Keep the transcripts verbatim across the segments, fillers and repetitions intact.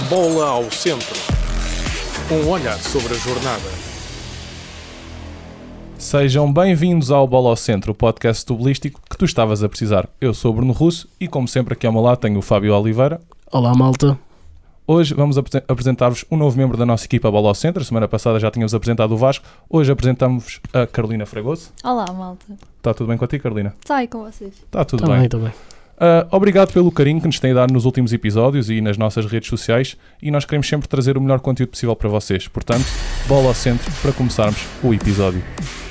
Bola ao centro. Um olhar sobre a jornada. Sejam bem-vindos ao Bola ao Centro, o podcast futebolístico que tu estavas a precisar. Eu sou o Bruno Russo e, como sempre, aqui ao meu lado tenho o Fábio Oliveira. Olá, malta. Hoje vamos apre- apresentar-vos um novo membro da nossa equipa Bola ao Centro. A semana passada já tínhamos apresentado o Vasco. Hoje apresentamos a Carolina Fragoso. Olá, malta. Está tudo bem contigo, Carolina? Está aí com vocês. Está tudo Também, bem. também. Uh, obrigado pelo carinho que nos têm dado nos últimos episódios e nas nossas redes sociais, e nós queremos sempre trazer o melhor conteúdo possível para vocês. Portanto, bola ao centro para começarmos o episódio.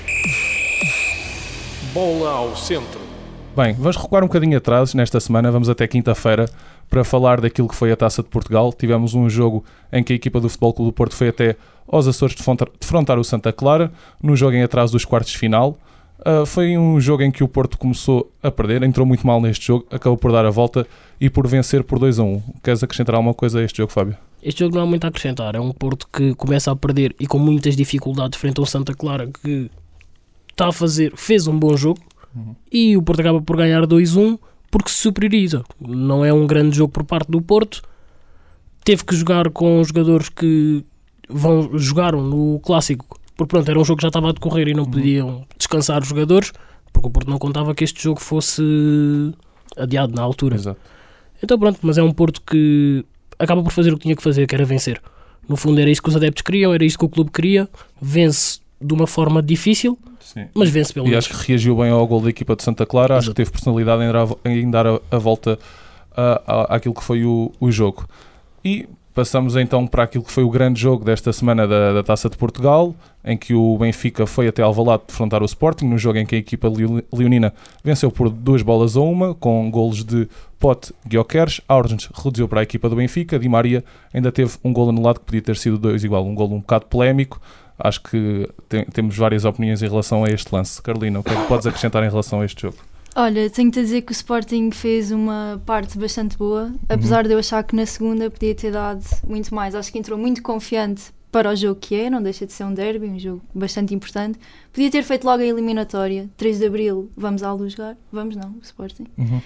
Bola ao centro. Bem, vamos recuar um bocadinho atrás. Nesta semana vamos até quinta-feira para falar daquilo que foi a Taça de Portugal. Tivemos um jogo em que a equipa do Futebol Clube do Porto foi até aos Açores defrontar o Santa Clara, no jogo em atraso dos quartos de final. Uh, foi um jogo em que o Porto começou a perder, entrou muito mal neste jogo, acabou por dar a volta e por vencer por dois a um. Queres acrescentar alguma coisa a este jogo, Fábio? Este jogo não há muito a acrescentar. É um Porto que começa a perder e com muitas dificuldades frente ao Santa Clara, que está a fazer, fez um bom jogo, uhum. E o Porto acaba por ganhar dois a um porque se superioriza. Não é um grande jogo por parte do Porto. Teve que jogar com os jogadores que vão, jogaram no Clássico, porque pronto, era um jogo que já estava a decorrer e não podiam descansar os jogadores, porque o Porto não contava que este jogo fosse adiado na altura. Exato. Então pronto, mas é um Porto que acaba por fazer o que tinha que fazer, que era vencer. No fundo era isso que os adeptos queriam, era isso que o clube queria. Vence de uma forma difícil, sim, mas vence pelo menos. menos. E acho que reagiu bem ao gol da equipa de Santa Clara. Exato. Acho que teve personalidade em dar a, em dar a, a volta a, a, àquilo que foi o, o jogo. E passamos então para aquilo que foi o grande jogo desta semana da, da Taça de Portugal, em que o Benfica foi até Alvalade defrontar o Sporting, no jogo em que a equipa leonina venceu por duas bolas a uma, com golos de Pote e Gyökeres. Aurens reduziu para a equipa do Benfica. Di Maria ainda teve um golo anulado que podia ter sido dois igual, um golo um bocado polémico. Acho que tem, temos várias opiniões em relação a este lance. Carolina, o que é que podes acrescentar em relação a este jogo? Olha, tenho-te a dizer que o Sporting fez uma parte bastante boa, apesar uhum. de eu achar que na segunda podia ter dado muito mais. Acho que entrou muito confiante para o jogo que é, não deixa de ser um derby, um jogo bastante importante. Podia ter feito logo a eliminatória, três de Abril, vamos à luz jogar. Vamos não, o Sporting. Uhum.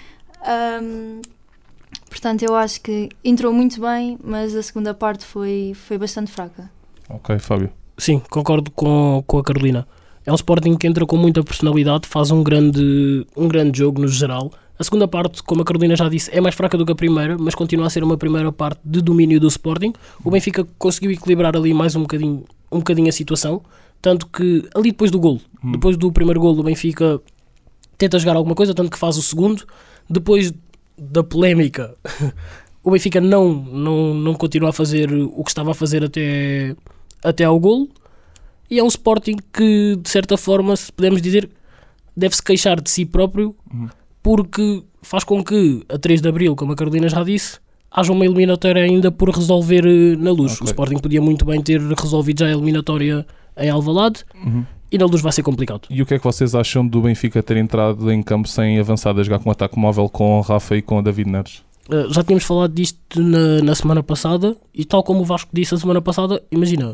Um, portanto, eu acho que entrou muito bem, mas a segunda parte foi, foi bastante fraca. Ok, Fábio. Sim, concordo com, com a Carolina. É um Sporting que entra com muita personalidade, faz um grande, um grande jogo no geral. A segunda parte, como a Carolina já disse, é mais fraca do que a primeira, mas continua a ser uma primeira parte de domínio do Sporting. O Benfica conseguiu equilibrar ali mais um bocadinho, um bocadinho a situação, tanto que ali depois do golo, hum. depois do primeiro golo, o Benfica tenta jogar alguma coisa, tanto que faz o segundo. Depois da polémica, o Benfica não, não, não continua a fazer o que estava a fazer até, até ao golo. E é um Sporting que, de certa forma, se podemos dizer, deve-se queixar de si próprio, uhum. porque faz com que, a três de Abril, como a Carolina já disse, haja uma eliminatória ainda por resolver na Luz. Okay. O Sporting podia muito bem ter resolvido já a eliminatória em Alvalade, uhum. e na Luz vai ser complicado. E o que é que vocês acham do Benfica ter entrado em campo sem avançar, a jogar com um ataque móvel com o Rafa e com o David Neres? Uh, já tínhamos falado disto na, na semana passada, e tal como o Vasco disse a semana passada, imagina...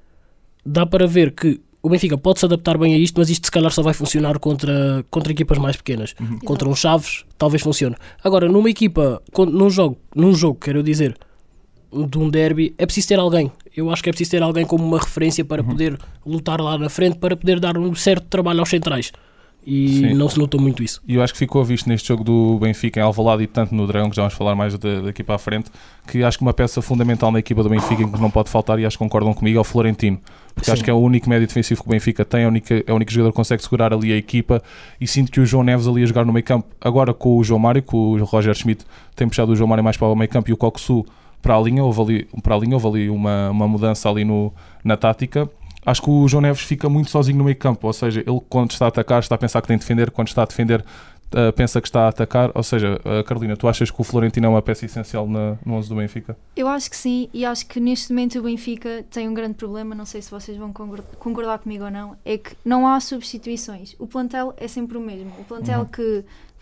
Dá para ver que o Benfica pode se adaptar bem a isto, mas isto se calhar só vai funcionar contra, contra equipas mais pequenas. Uhum. Contra um Chaves, talvez funcione. Agora, numa equipa, num jogo, num jogo, quero dizer, de um derby, é preciso ter alguém. Eu acho que é preciso ter alguém como uma referência para uhum. poder lutar lá na frente, para poder dar um certo trabalho aos centrais. E sim, não se notou muito isso. E eu acho que ficou visto neste jogo do Benfica em Alvalade e tanto no Dragão, que já vamos falar mais daqui para a frente, que acho que uma peça fundamental na equipa do Benfica que não pode faltar, e acho que concordam comigo, é o Florentino, porque sim, acho que é o único médio defensivo que o Benfica tem, é o único, é o único jogador que consegue segurar ali a equipa, e sinto que o João Neves ali a jogar no meio campo, agora com o João Mário, que o Roger Schmidt tem puxado o João Mário mais para o meio campo e o Coxu para a linha, houve ali, para a linha, houve ali uma, uma mudança ali no, na tática. Acho que o João Neves fica muito sozinho no meio campo, ou seja, ele quando está a atacar está a pensar que tem de defender, quando está a defender uh, pensa que está a atacar, ou seja, uh, Carolina, tu achas que o Florentino é uma peça essencial na, no onze do Benfica? Eu acho que sim, e acho que neste momento o Benfica tem um grande problema, não sei se vocês vão concordar comigo ou não, é que não há substituições, o plantel é sempre o mesmo, o plantel uhum. que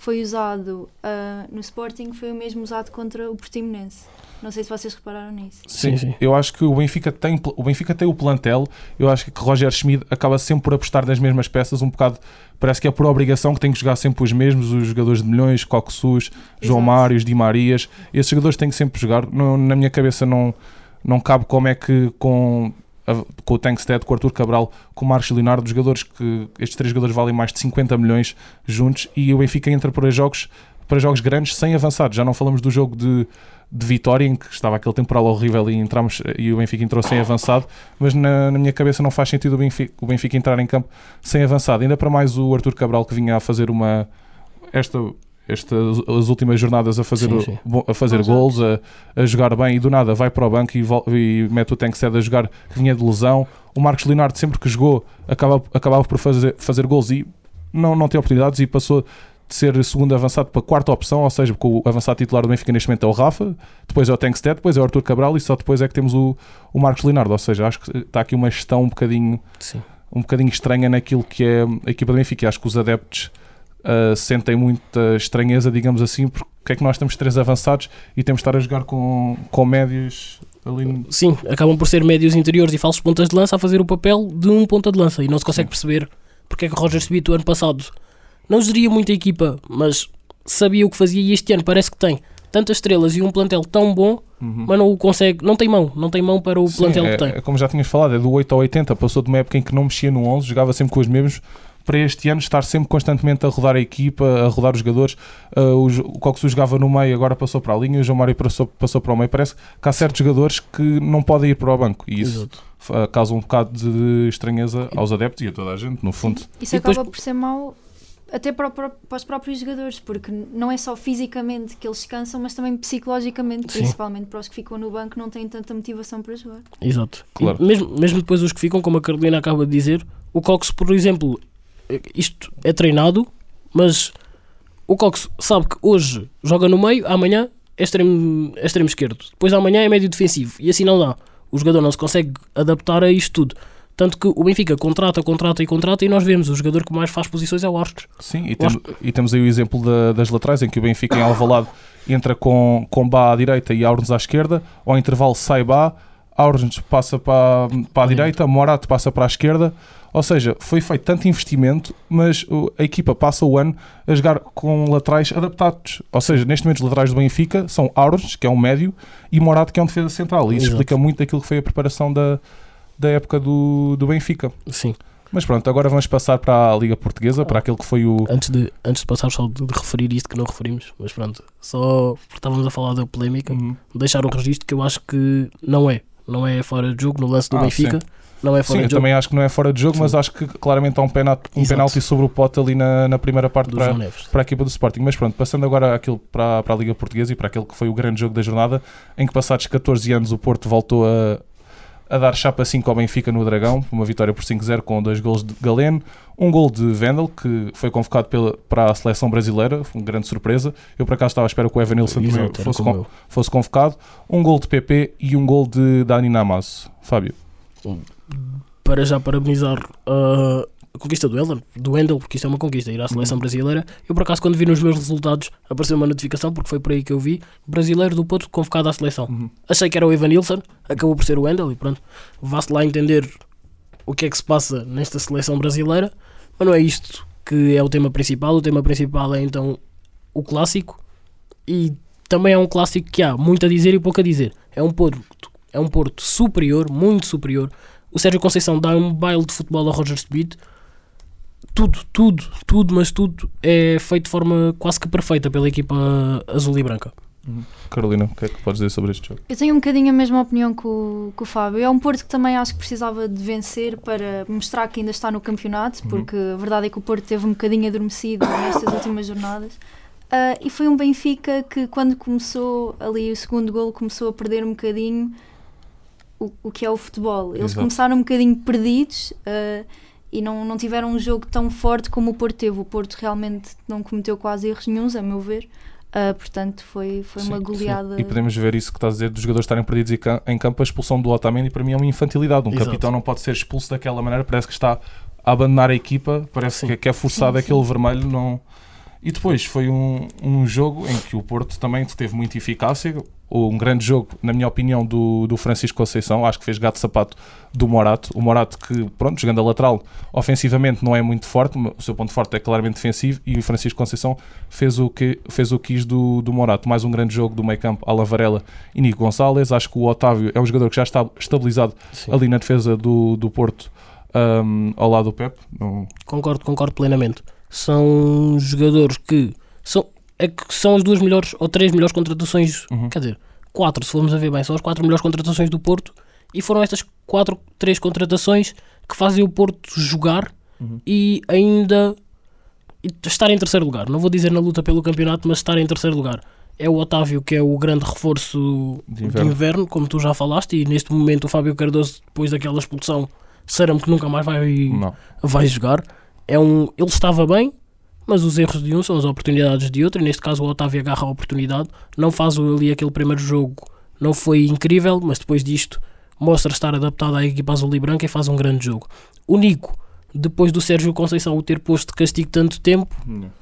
foi usado uh, no Sporting foi o mesmo usado contra o Portimonense. Não sei se vocês repararam nisso. Sim, sim. Eu acho que o Benfica tem o Benfica tem o plantel. Eu acho que Roger Schmidt acaba sempre por apostar nas mesmas peças, um bocado, parece que é por obrigação que tem que jogar sempre os mesmos, os jogadores de milhões, Coxus, João Mário, Di Marias. Esses jogadores têm que sempre jogar. Não, na minha cabeça não, não cabe como é que com, a, com o Tankstead, com o Arthur Cabral, com o Marcos Leonardo, jogadores que estes três jogadores valem mais de cinquenta milhões juntos, e o Benfica entra para jogos, para jogos grandes sem avançados. Já não falamos do jogo de de Vitória, em que estava aquele temporal horrível e, entramos, e o Benfica entrou sem avançado, mas na, na minha cabeça não faz sentido o Benfica, o Benfica entrar em campo sem avançado, ainda para mais o Arthur Cabral, que vinha a fazer uma esta, esta, as últimas jornadas a fazer, sim, sim. a fazer gols, a, a jogar bem, e do nada vai para o banco e, vol- e mete o Tankstead a jogar, que vinha de lesão. O Marcos Leonardo, sempre que jogou, acabava, acabava por fazer, fazer gols e não, não tem oportunidades, e passou de ser segundo avançado para a quarta opção, ou seja, porque o avançado titular do Benfica neste momento é o Rafa, depois é o Tankstead, depois é o Arthur Cabral, e só depois é que temos o, o Marcos Leonardo. Ou seja, acho que está aqui uma gestão um bocadinho, um bocadinho estranha naquilo que é a equipa do Benfica. Acho que os adeptos uh, sentem muita estranheza, digamos assim, porque é que nós temos três avançados e temos de estar a jogar com, com médios ali no... Sim, acabam por ser médios interiores e falsos pontas de lança a fazer o papel de um ponta de lança, e não se consegue Sim. perceber porque é que o Roger Schmidt o ano passado não geria muita equipa, mas sabia o que fazia, e este ano parece que tem tantas estrelas e um plantel tão bom, uhum. mas não o consegue, não tem mão, não tem mão para o Sim, plantel é, que tem. É, como já tínhamos falado, é do oito ao oitenta, passou de uma época em que não mexia no onze, jogava sempre com os mesmos, para este ano estar sempre constantemente a rodar a equipa, a rodar os jogadores. Uh, o o Coxu jogava no meio, agora passou para a linha, o João Mário passou, passou para o meio. Parece que há certos jogadores que não podem ir para o banco, e isso uh, causa um bocado de estranheza aos adeptos e a toda a gente, no fundo. Isso depois... acaba por ser mau até para, para, para os próprios jogadores, porque não é só fisicamente que eles cansam, mas também psicologicamente, Sim. principalmente para os que ficam no banco, não têm tanta motivação para jogar. Exato. Claro. Mesmo, mesmo depois os que ficam, como a Carolina acaba de dizer, o Cox, por exemplo, isto é treinado, mas o Cox sabe que hoje joga no meio, amanhã é extremo, é extremo esquerdo, depois amanhã é médio defensivo, e assim não dá. O jogador não se consegue adaptar a isto tudo. Tanto que o Benfica contrata, contrata e contrata, e nós vemos o jogador que mais faz posições é o Arcos. Sim, e, tem, e temos aí o exemplo da, das laterais, em que o Benfica em Alvalade entra com, com Bá à direita e Aurnes à esquerda, ao intervalo sai Bá, Aurnes passa para, para a direita, Morato passa para a esquerda. Ou seja, foi feito tanto investimento, mas a equipa passa o ano a jogar com laterais adaptados. Ou seja, neste momento os laterais do Benfica são Aurnes, que é um médio, e Morato, que é um defesa central. E isso Exato. Explica muito daquilo que foi a preparação da da época do, do Benfica. Sim. Mas pronto, agora vamos passar para a Liga Portuguesa, para aquele que foi o... Antes de, antes de passar só de, de referir isto que não referimos, mas pronto, só porque estávamos a falar da polémica, uhum. deixar um registro que eu acho que não é, não é fora de jogo no lance do ah, Benfica, sim. não é fora sim, de eu jogo. também acho que não é fora de jogo, sim. mas acho que claramente há um penalti, um penalti sobre o pote ali na, na primeira parte para, para a equipa do Sporting. Mas pronto, passando agora aquilo para, para a Liga Portuguesa e para aquele que foi o grande jogo da jornada, em que passados catorze anos o Porto voltou a a dar chapa cinco ao Benfica no Dragão, uma vitória por cinco a zero com dois golos de Galeno, um gol de Vendel, que foi convocado pela, para a seleção brasileira, uma grande surpresa. Eu por acaso estava à espera que o Evanilson fosse, con- fosse convocado, um gol de P P e um gol de Dani Namazo. Fábio. Para já parabenizar uh, a conquista do Wendel, do Wendel, porque isto é uma conquista, ir à seleção brasileira. Eu por acaso, quando vi nos meus resultados, apareceu uma notificação, porque foi por aí que eu vi, brasileiro do Porto convocado à seleção. Uhum. Achei que era o Evanilson, acabou por ser o Wendel, e pronto, vá-se lá entender o que é que se passa nesta seleção brasileira, mas não é isto que é o tema principal. O tema principal é então o clássico, e também é um clássico que há muito a dizer e pouco a dizer. É um Porto, é um Porto superior, muito superior. O Sérgio Conceição dá um baile de futebol ao Roger Schmidt. Tudo, tudo, tudo, mas tudo é feito de forma quase que perfeita pela equipa azul e branca. Uhum. Carolina, o que é que podes dizer sobre este jogo? Eu tenho um bocadinho a mesma opinião que o, que o Fábio. É um Porto que também acho que precisava de vencer para mostrar que ainda está no campeonato, porque uhum. a verdade é que o Porto teve um bocadinho adormecido nestas últimas jornadas. Uh, e foi um Benfica que, quando começou ali o segundo golo, começou a perder um bocadinho o, o que é o futebol. Eles Exato. Começaram um bocadinho perdidos uh, e não, não tiveram um jogo tão forte como o Porto teve. O Porto realmente não cometeu quase erros nenhuns, a meu ver. Uh, portanto, foi, foi sim, uma goleada. Sim. E podemos ver isso que estás a dizer, dos jogadores estarem perdidos em campo. A expulsão do Otamendi para mim é uma infantilidade. Um Exato. Capitão não pode ser expulso daquela maneira. Parece que está a abandonar a equipa. Parece que, que é forçado sim, aquele sim. vermelho. Não... E depois foi um, um jogo em que o Porto também teve muita eficácia, um grande jogo, na minha opinião, do, do Francisco Conceição. Acho que fez gato-sapato do Morato. O Morato que, pronto, jogando a lateral, ofensivamente não é muito forte, o seu ponto forte é claramente defensivo, e o Francisco Conceição fez o que fez o quis do, do Morato. Mais um grande jogo do meio campo, Alan Varela e Nico Gonçalves. Acho que o Otávio é um jogador que já está estabilizado Sim. ali na defesa do, do Porto, um, ao lado do Pepe. Não... Concordo, concordo plenamente. São jogadores que são, é que são as duas melhores ou três melhores contratações, uhum. quer dizer, quatro, se formos a ver bem, são as quatro melhores contratações do Porto, e foram estas quatro, três contratações que fazem o Porto jogar uhum. e ainda estar em terceiro lugar. Não vou dizer na luta pelo campeonato, mas estar em terceiro lugar. É o Otávio, que é o grande reforço de inverno, de inverno como tu já falaste, e neste momento o Fábio Cardoso, depois daquela expulsão, disseram-me que nunca mais vai, vai jogar. É um, ele estava bem, mas os erros de um são as oportunidades de outro, e neste caso o Otávio agarra a oportunidade, não faz ali aquele primeiro jogo, não foi incrível, mas depois disto mostra estar adaptado à equipa azul e branca e faz um grande jogo. O Nico, depois do Sérgio Conceição o ter posto de castigo tanto tempo,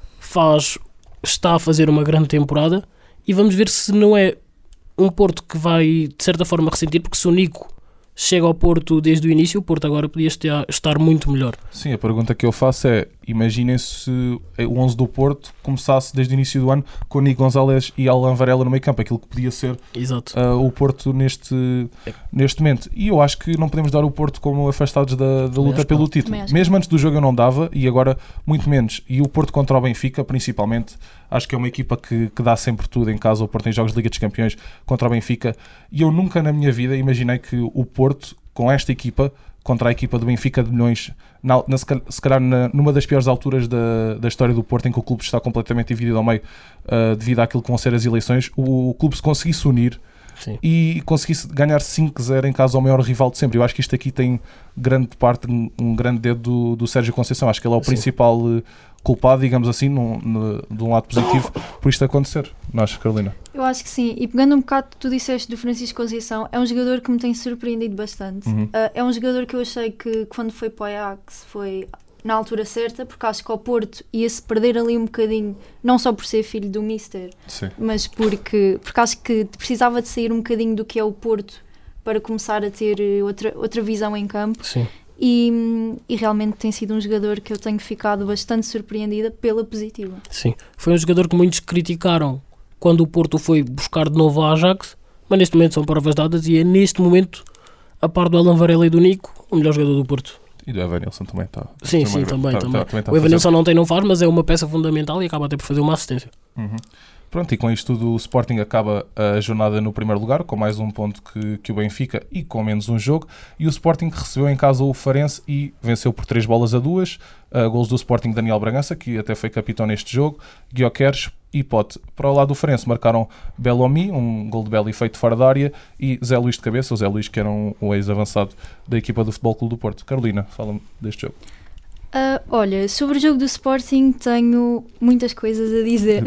faz, está a fazer uma grande temporada, e vamos ver se não é um Porto que vai de certa forma ressentir, porque se o Nico chega ao Porto desde o início, o Porto agora podia estar muito melhor. Sim, a pergunta que eu faço é, imaginem se o onze do Porto começasse desde o início do ano com Nico Gonçalves e Alan Varela no meio campo, aquilo que podia ser uh, o Porto neste, é. neste momento. E eu acho que não podemos dar o Porto como afastados da, da luta pelo título. Mesmo antes do jogo eu não dava, e agora muito menos. E o Porto contra o Benfica, principalmente, acho que é uma equipa que, que dá sempre tudo em casa. O Porto tem jogos de Liga dos Campeões contra o Benfica, e eu nunca na minha vida imaginei que o Porto, com esta equipa, contra a equipa do Benfica de Milhões, na, na, se calhar na, numa das piores alturas da, da história do Porto, em que o clube está completamente dividido ao meio uh, devido àquilo que vão ser as eleições, o, o clube se conseguisse unir Sim. e conseguisse ganhar cinco a zero em casa ao maior rival de sempre. Eu acho que isto aqui tem grande parte, um grande dedo do, do Sérgio Conceição. Acho que ele é o Sim. principal uh, culpado, digamos assim, num, num, de um lado positivo por isto acontecer. Não achas, Carolina? Eu acho que sim, e pegando um bocado que tu disseste do Francisco Conceição, é um jogador que me tem surpreendido bastante. Uhum. Uh, é um jogador que eu achei que quando foi para o Ajax foi na altura certa, porque acho que ao Porto ia-se perder ali um bocadinho, não só por ser filho do Mister, Sim. mas porque, porque acho que precisava de sair um bocadinho do que é o Porto para começar a ter outra, outra visão em campo. Sim. E, e realmente tem sido um jogador que eu tenho ficado bastante surpreendida pela positiva. Sim, foi um jogador que muitos criticaram quando o Porto foi buscar de novo a Ajax, mas neste momento são provas dadas, e é neste momento, a par do Alan Varela e do Nico, o melhor jogador do Porto. E do Evanilson também está. Sim, sim, também. Tá, também. Tá, também tá o Evanilson não tem, não faz, mas é uma peça fundamental e acaba até por fazer uma assistência. Uhum. Pronto, e com isto tudo o Sporting acaba a jornada no primeiro lugar, com mais um ponto que, que o Benfica e com menos um jogo, e o Sporting recebeu em casa o Farense e venceu por três bolas a duas, uh, golos do Sporting Daniel Bragança, que até foi capitão neste jogo, Guioqueres e Pote. Para o lado do Farense marcaram Bellomi, um gol de Belli feito fora da área, e Zé Luís de cabeça, o Zé Luís que era um, um ex-avançado da equipa do Futebol Clube do Porto. Carolina, fala-me deste jogo. Uh, olha, sobre o jogo do Sporting tenho muitas coisas a dizer.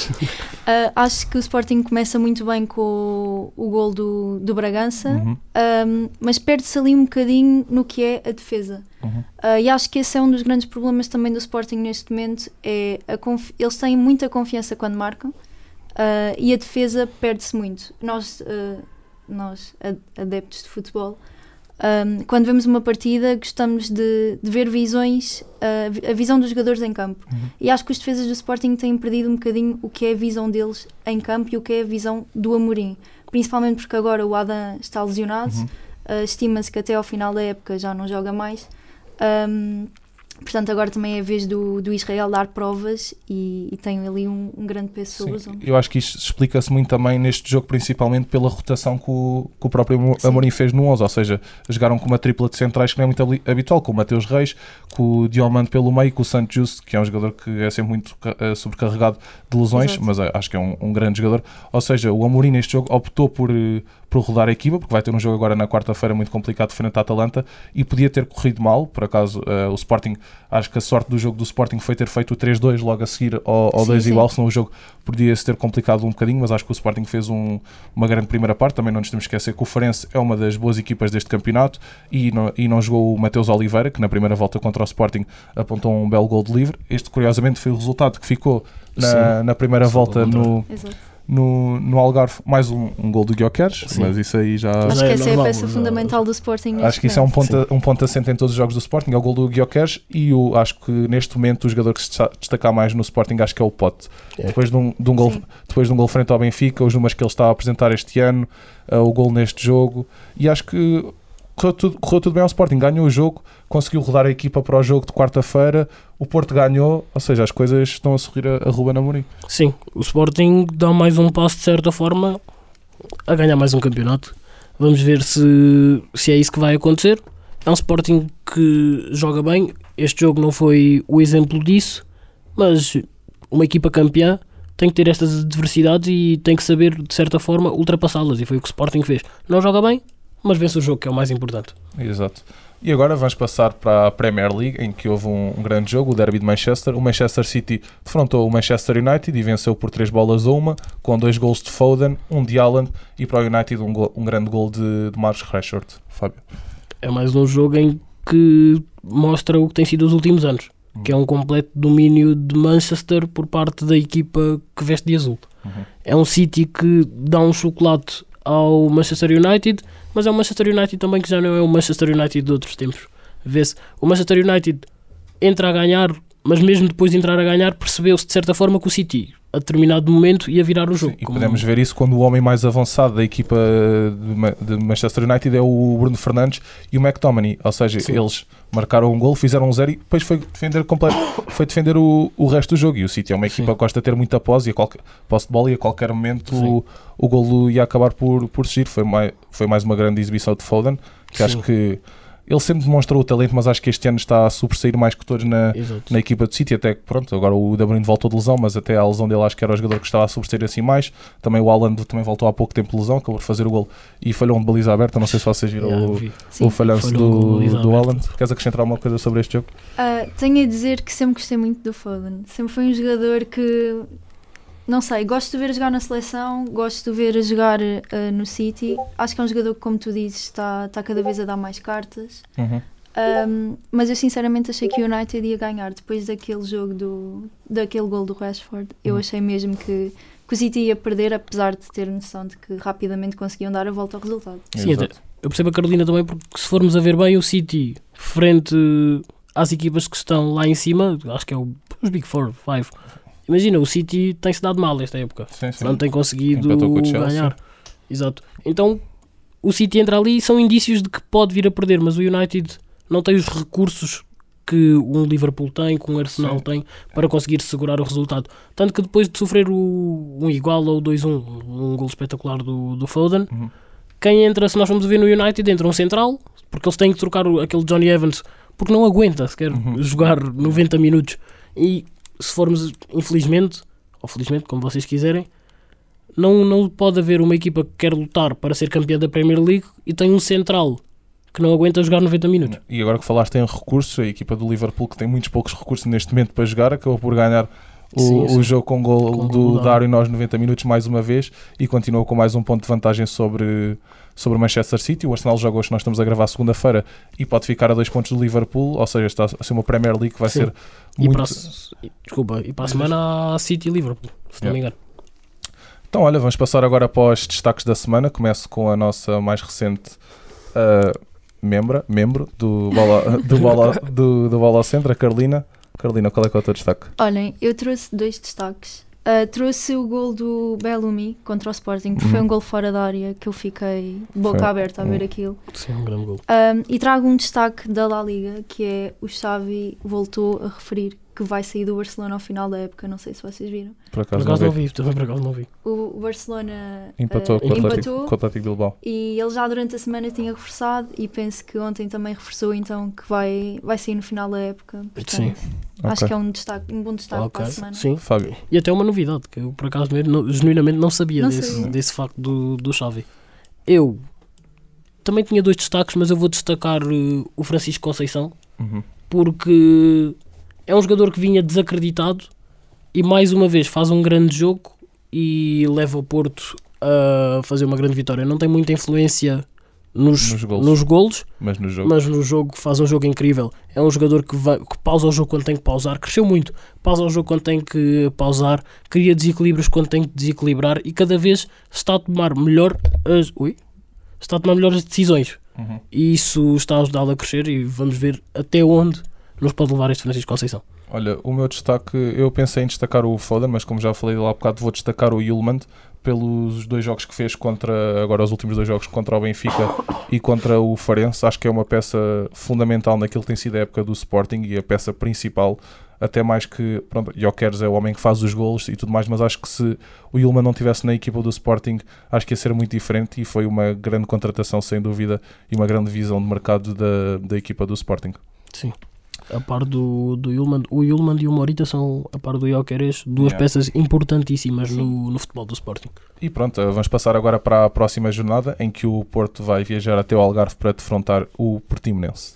uh, acho que o Sporting começa muito bem com o, o gol do, do Bragança, uhum. um, mas perde-se ali um bocadinho no que é a defesa. Uhum. Uh, e acho que esse é um dos grandes problemas também do Sporting neste momento. É a confi- eles têm muita confiança quando marcam, uh, e a defesa perde-se muito. Nós, uh, nós adeptos de futebol, Um, quando vemos uma partida, gostamos de, de ver visões, uh, a visão dos jogadores em campo. Uhum. E acho que os defesas do Sporting têm perdido um bocadinho o que é a visão deles em campo e o que é a visão do Amorim. Principalmente porque agora o Adam está lesionado, uhum. uh, estima-se que até ao final da época já não joga mais. Um, portanto, agora também é a vez do, do Israel dar provas e, e tem ali um, um grande peso sobre os ombros. Eu acho que isto explica-se muito também neste jogo, principalmente pela rotação que o, que o próprio Amorim fez no onze, ou seja, jogaram com uma tripla de centrais que não é muito habitual, com o Mateus Reis, com o Diomande pelo meio, com o Santos Justo, que é um jogador que é sempre muito uh, sobrecarregado de lesões, Exato. mas uh, acho que é um, um grande jogador. Ou seja, o Amorim neste jogo optou por... Uh, por rodar a equipa, porque vai ter um jogo agora na quarta-feira muito complicado frente à Atalanta, e podia ter corrido mal, por acaso uh, o Sporting, acho que a sorte do jogo do Sporting foi ter feito o três dois logo a seguir ao, ao sim, dois sim. igual, senão o jogo podia-se ter complicado um bocadinho, mas acho que o Sporting fez um, uma grande primeira parte. Também não nos temos que esquecer que o Farense é uma das boas equipas deste campeonato, e não, e não jogou o Mateus Oliveira, que na primeira volta contra o Sporting apontou um belo gol de livre. Este, curiosamente, foi o resultado que ficou na, na primeira Só volta ao no, Exato. no, no Algarve. Mais um, um gol do Gyökeres, Sim. mas isso aí já... Mas Acho que é essa é a normal, peça mas, fundamental do Sporting. neste Acho que isso é um momento. ponto, um ponto assente em todos os jogos do Sporting, é o gol do Gyökeres, e o, acho que neste momento o jogador que se desta- destacar mais no Sporting acho que é o Pote. É. Depois, de um, de, um gol, Sim. depois de um gol frente ao Benfica, os números que ele está a apresentar este ano, uh, o gol neste jogo, e acho que correu tudo, correu tudo bem ao Sporting, ganhou o jogo, conseguiu rodar a equipa para o jogo de quarta-feira, o Porto ganhou, ou seja, as coisas estão a sorrir a, a Ruben Amorim. Sim, o Sporting dá mais um passo de certa forma a ganhar mais um campeonato. Vamos ver se, se é isso que vai acontecer. É um Sporting que joga bem. Este jogo não foi o exemplo disso, mas uma equipa campeã tem que ter estas adversidades e tem que saber, de certa forma, ultrapassá-las. E foi o que o Sporting fez. Não joga bem, mas vence o jogo, que é o mais importante. Exato. E agora vamos passar para a Premier League, em que houve um, um grande jogo, o Derby de Manchester. O Manchester City defrontou o Manchester United e venceu por três bolas a uma, com dois gols de Foden, um de Haaland, e para o United um, gol, um grande gol de, de Marcus Rashford. Fábio. É mais um jogo em que mostra o que tem sido os últimos anos, que é um completo domínio de Manchester por parte da equipa que veste de azul. Uhum. É um City que dá um chocolate ao Manchester United, mas é um Manchester United também que já não é o Manchester United de outros tempos. Vê-se, o Manchester United entra a ganhar, mas mesmo depois de entrar a ganhar, percebeu-se de certa forma que o City, a determinado momento, ia virar o jogo. Sim, e Como- podemos ver isso quando o homem mais avançado da equipa de, Ma- de Manchester United é o Bruno Fernandes e o McTominay, ou seja, Sim. eles marcaram um gol, fizeram um zero e depois foi defender, completo, foi defender o, o resto do jogo. E o City é uma equipa Sim. que gosta de ter muita posse, e a qualquer, posse de bola, e a qualquer momento Sim. o, o golo ia acabar por, por surgir. Foi mais, foi mais uma grande exibição de Foden, que Sim. acho que ele sempre demonstrou o talento, mas acho que este ano está a sobressair mais que todos na, Exato. na equipa do City. Até que pronto, agora o De Bruyne voltou de lesão, mas até a lesão dele acho que era o jogador que estava a sobressair assim mais. Também o Haaland também voltou há pouco tempo de lesão, acabou de fazer o gol e falhou um de baliza aberta. Não sei se vocês viram Yeah, o, vi. Sim. o falhanço Falhou um gol de do, baliza do aberta. Haaland. Queres acrescentar alguma coisa sobre este jogo? Ah, tenho a dizer que sempre gostei muito do Foden. Sempre foi um jogador que, não sei, gosto de ver a jogar na seleção, gosto de ver a jogar ah, no City. Acho que é um jogador que, como tu dizes, está, está cada vez a dar mais cartas. Uhum. Um, mas eu sinceramente achei que o United ia ganhar depois daquele jogo, do, daquele gol do Rashford. Eu Uhum. achei mesmo que, que o City ia perder, apesar de ter noção de que rapidamente conseguiam dar a volta ao resultado. Sim, Exato. até- eu percebo a Carolina também, porque se formos a ver bem o City frente às equipas que estão lá em cima, acho que é o, os Big Four, Five. Imagina, o City tem-se dado mal esta época, Sim, sim. não tem conseguido Empatou com o Chelsea. ganhar. Exato. Então o City entra ali e são indícios de que pode vir a perder, mas o United não tem os recursos que um Liverpool tem, que um Arsenal Sim. tem, para conseguir segurar o resultado. Tanto que depois de sofrer o, um igual ou dois a um, um gol espetacular do, do Foden, Uhum. quem entra, se nós formos a ver no United, entra um central, porque eles têm que trocar o- aquele Johnny Evans, porque não aguenta sequer Uhum. jogar noventa minutos. E se formos, infelizmente, ou felizmente, como vocês quiserem, não, não pode haver uma equipa que quer lutar para ser campeã da Premier League e tem um central que não aguenta jogar noventa minutos. E agora que falaste em recursos, a equipa do Liverpool, que tem muitos poucos recursos neste momento para jogar, acabou por ganhar o, Sim, sim. o jogo com o gol Com o do gol do Darwin aos noventa minutos mais uma vez, e continuou com mais um ponto de vantagem sobre, sobre o Manchester City. O Arsenal joga hoje, nós estamos a gravar segunda-feira, e pode ficar a dois pontos do Liverpool, ou seja, está a ser uma Premier League que vai Sim. ser E muito... para, a, se- desculpa, e para a semana há City e Liverpool, se não me engano. Então, olha, vamos passar agora para os destaques da semana. Começo com a nossa mais recente uh, membra, membro do Bola, do, Bola, do, do Bola ao Centro, a Carolina. Carolina, qual é que é o teu destaque? Olhem, eu trouxe dois destaques. Uh, trouxe o gol do Bellamy contra o Sporting, porque Uhum. foi um gol fora da área que eu fiquei de boca Foi. aberta a ver Uhum. aquilo. Sim, um grande gol. Um, e trago um destaque da La Liga, que é o Xavi voltou a referir que vai sair do Barcelona ao final da época. Não sei se vocês viram. Por Por acaso, acaso não não vi. vi, também por acaso não vi. O Barcelona Empatou, uh, com o Atlético, empatou com o Atlético Bilbao. e ele já durante a semana tinha reforçado e penso que ontem também reforçou, então que vai, vai sair no final da época. Portanto, Sim. acho Ok. que é um, destaque, um bom destaque Ok, para a semana. sim. Fábio. E até uma novidade, que eu por acaso mesmo, não- genuinamente não sabia Não desse, sabia. desse facto do, do Xavi. Eu também tinha dois destaques, mas eu vou destacar eh, o Francisco Conceição, Uhum. porque é um jogador que vinha desacreditado e mais uma vez faz um grande jogo e leva o Porto a fazer uma grande vitória. Não tem muita influência nos, Nos golos. nos golos, Mas no jogo. mas no jogo faz um jogo incrível. É um jogador que, vai, que pausa o jogo quando tem que pausar, cresceu muito, pausa o jogo quando tem que pausar, cria desequilíbrios quando tem que desequilibrar e cada vez está a tomar melhor as, ui, está a tomar melhores decisões. Uhum. E isso está a ajudá-lo a crescer e vamos ver até onde nos pode levar este Francisco Conceição. Olha, o meu destaque, eu pensei em destacar o Foden, mas como já falei lá há bocado, vou destacar o Yulman pelos dois jogos que fez contra, agora os últimos dois jogos contra o Benfica e contra o Farense. Acho que é uma peça fundamental naquilo que tem sido a época do Sporting e a peça principal, até mais que, pronto, Gyökeres é o homem que faz os golos e tudo mais, mas acho que se o Yulman não estivesse na equipa do Sporting, acho que ia ser muito diferente e foi uma grande contratação sem dúvida e uma grande visão de mercado da, da equipa do Sporting. Sim. A par do, do Yulman, o Yulman e o Morita são, a par do Gyökeres, duas Yeah. peças importantíssimas no, no futebol do Sporting. E pronto, vamos passar agora para a próxima jornada em que o Porto vai viajar até o Algarve para defrontar o Portimonense.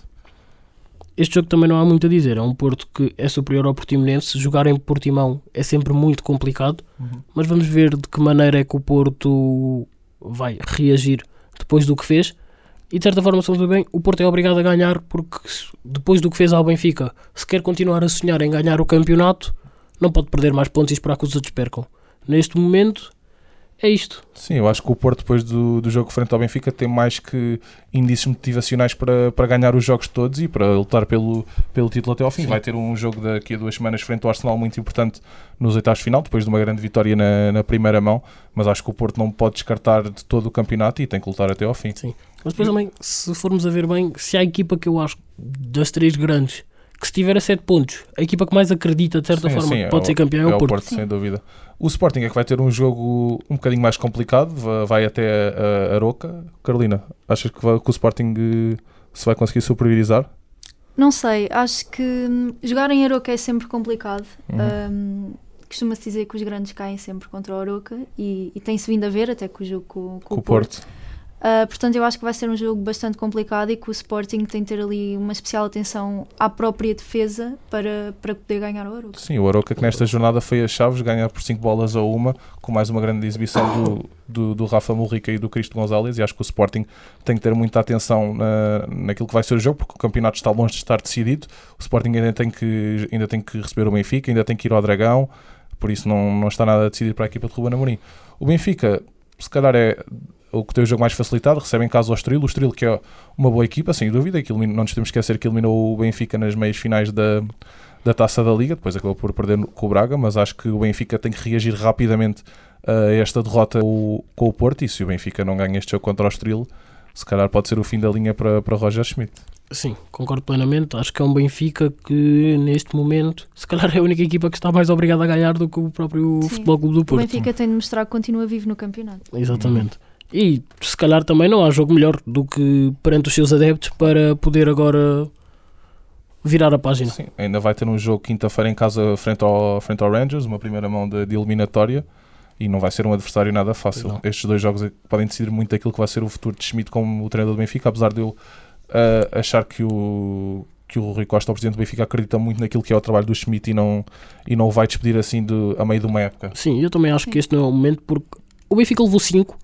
Este jogo também não há muito a dizer, é um Porto que é superior ao Portimonense, jogar em Portimão é sempre muito complicado, Uhum. mas vamos ver de que maneira é que o Porto vai reagir depois do que fez. E de certa forma, se vamos ver bem, o Porto é obrigado a ganhar porque depois do que fez ao Benfica, se quer continuar a sonhar em ganhar o campeonato, não pode perder mais pontos e esperar que os outros percam. Neste momento, é isto. Sim, eu acho que o Porto depois do, do jogo frente ao Benfica tem mais que indícios motivacionais para, para ganhar os jogos todos e para lutar pelo, pelo título até ao fim. Sim. Vai ter um jogo daqui a duas semanas frente ao Arsenal muito importante nos oitavos de final, depois de uma grande vitória na, na primeira mão, mas acho que o Porto não pode descartar de todo o campeonato e tem que lutar até ao fim. Sim. Mas depois também, se formos a ver bem, se há a equipa que eu acho das três grandes que se tiver a sete pontos, a equipa que mais acredita de certa Sim, forma sim, que pode é ser o- campeão é, é o Porto. sem dúvida. O Sporting é que vai ter um jogo um bocadinho mais complicado, va- vai até a, a Aroca. Carolina, achas que, vai- que o Sporting eh, se vai conseguir superiorizar? Não sei, acho que hum, jogar em Aroca é sempre complicado. Uhum. Hum, Costuma-se dizer que os grandes caem sempre contra o Aroca e, e tem-se vindo a ver até com o jogo com, com Com o Porto. Porto. Uh, portanto, eu acho que vai ser um jogo bastante complicado e que o Sporting tem de ter ali uma especial atenção à própria defesa para, para poder ganhar o Aroca. Sim, o Aroca que nesta jornada foi a Chaves, ganhar por cinco bolas a uma, com mais uma grande exibição do, do, do Rafa Mulrica e do Cristo Gonzalez, e acho que o Sporting tem que ter muita atenção na, naquilo que vai ser o jogo, porque o campeonato está longe de estar decidido. O Sporting ainda tem que, ainda tem que receber o Benfica, ainda tem que ir ao Dragão, por isso não, não está nada decidido para a equipa de Ruben Amorim. O Benfica, se calhar é o que tem o jogo mais facilitado, recebe em casa o Estoril, o Estoril que é uma boa equipa, sem dúvida, que elimina, não nos temos que esquecer que eliminou o Benfica nas meias finais da, da Taça da Liga, depois acabou por perder no- com o Braga, mas acho que o Benfica tem que reagir rapidamente a esta derrota com, com o Porto, e se o Benfica não ganha este jogo contra o Estoril, se calhar pode ser o fim da linha para, para Roger Schmidt. Sim, concordo plenamente. Acho que é um Benfica que neste momento se calhar é a única equipa que está mais obrigada a ganhar do que o próprio Sim. Futebol Clube do O Porto. Benfica tem de mostrar que continua vivo no campeonato. Exatamente. E se calhar também não há jogo melhor do que perante os seus adeptos para poder agora virar a página. Sim, ainda vai ter um jogo quinta-feira em casa frente ao, frente ao Rangers, uma primeira mão de, de eliminatória, e não vai ser um adversário nada fácil. Não. Estes dois jogos podem decidir muito daquilo que vai ser o futuro de Schmidt como o treinador do Benfica, apesar de eu uh, achar que o, que o Rui Costa, o presidente do Benfica, acredita muito naquilo que é o trabalho do Schmidt e não, e não o vai despedir assim de, a meio de uma época. Sim, eu também acho que este não é o momento, porque o Benfica levou cinco,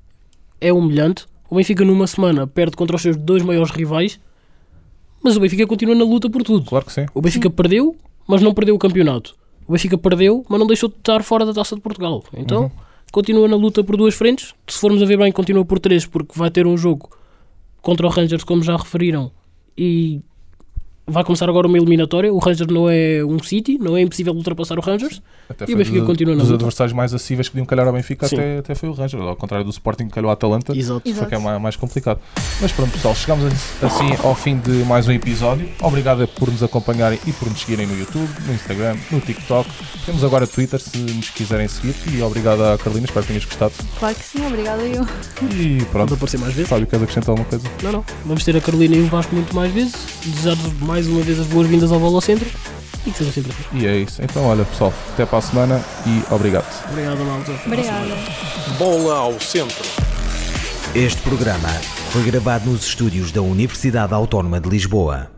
é humilhante. O Benfica numa semana perde contra os seus dois maiores rivais, mas o Benfica continua na luta por tudo. Claro que sim. O Benfica perdeu, mas não perdeu o campeonato. O Benfica perdeu, mas não deixou de estar fora da Taça de Portugal. Então, Uhum. continua na luta por duas frentes. Se formos a ver bem, continua por três, porque vai ter um jogo contra o Rangers, como já referiram, e vai começar agora uma eliminatória. O Rangers não é um City, não é impossível ultrapassar o Rangers. Até E foi o Benfica dos, continua na dos luta. adversários mais acessíveis que podiam calhar ao Benfica, Sim. até, até foi o Rangers, ao contrário do Sporting que calhou a Atalanta. Exato. Foi que é mais, mais complicado. Mas pronto, pessoal, chegamos assim ao fim de mais um episódio. Obrigado por nos acompanharem e por nos seguirem no YouTube, no Instagram, no TikTok. Temos agora Twitter, se nos quiserem seguir. E obrigado à Carolina, espero que tenhas gostado. Claro que sim, obrigada eu. E Pode pronto, aparecer mais vezes? Fábio, queres acrescentar alguma coisa? Não, não. Vamos ter a Carolina e o Vasco muito mais vezes. Desejar-vos mais uma vez as boas-vindas ao Bola ao Centro e que sejam sempre assim. E é isso. Então, olha, pessoal, até para a semana e obrigado. Obrigado, malta. Obrigada. Bola ao centro. Este programa foi gravado nos estúdios da Universidade Autónoma de Lisboa.